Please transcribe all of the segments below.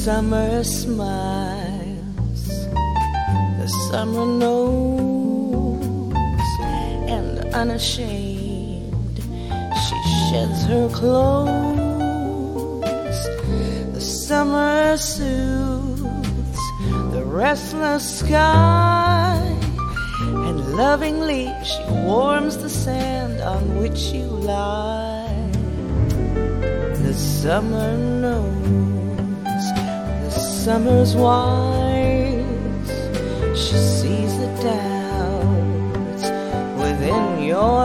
summer smiles, the summer knows, and unashamed she sheds her clothes. The summer soothes the restless sky, and lovingly she warms the sand on which you lie. The summer knows, the summer's wise. She sees the doubts within your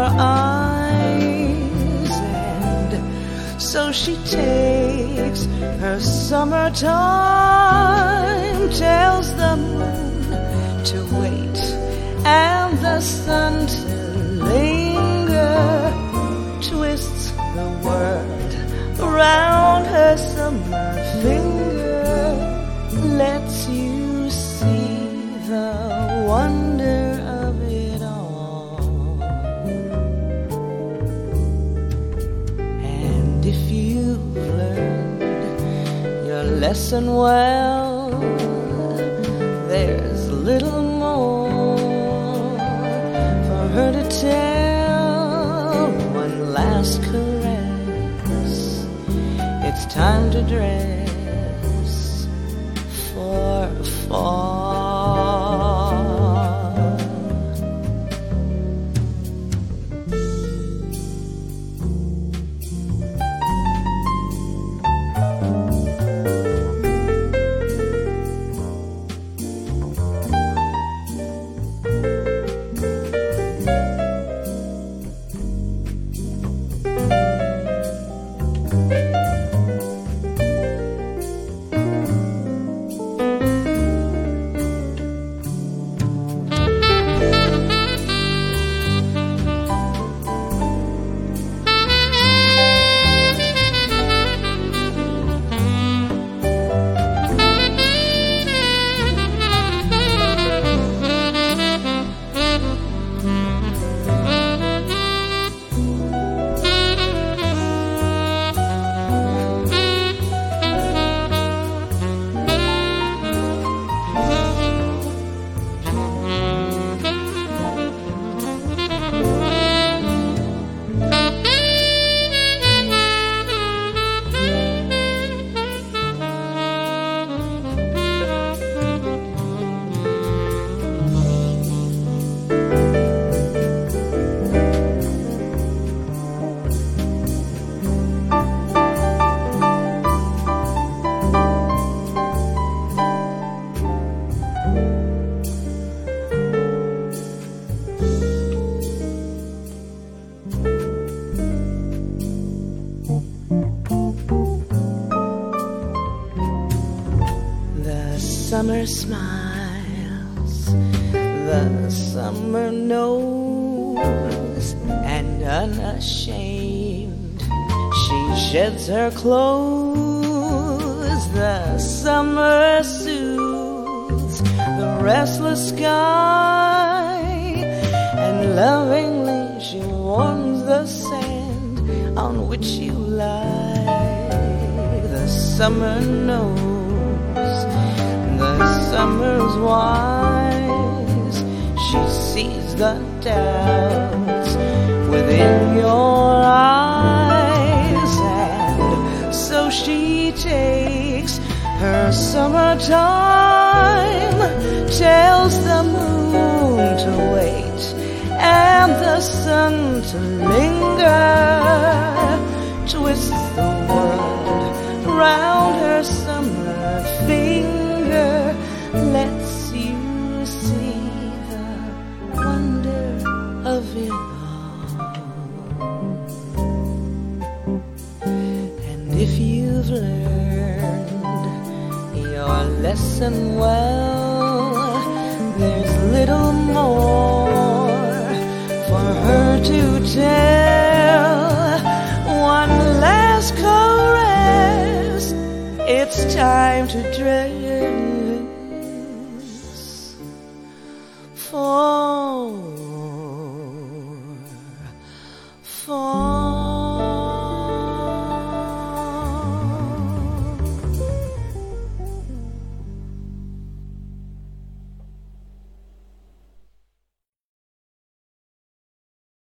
eyes, and so she takes her summertime, tells the moon to wait and the sun to linger, twists the word around her summer finger, lets you see the wonder of it all. And if you've learned your lesson well, there's little more for her to tell. One last caress, it's time to dress for fall. Summer smiles, the summer knows, and unashamed she sheds her clothes. The summer soothes the restless sky, and lovingly she warms the sand on which you lie. The summer knows, the summer's wise. She sees the doubts within your eyes, and so she takes her summertime, tells the moon to wait and the sun to linger, twists the world round her summer finger, lets you see the wonder of it all. And if you've learned your lesson well, there's little more for her to tell. One last caress, it's time to dress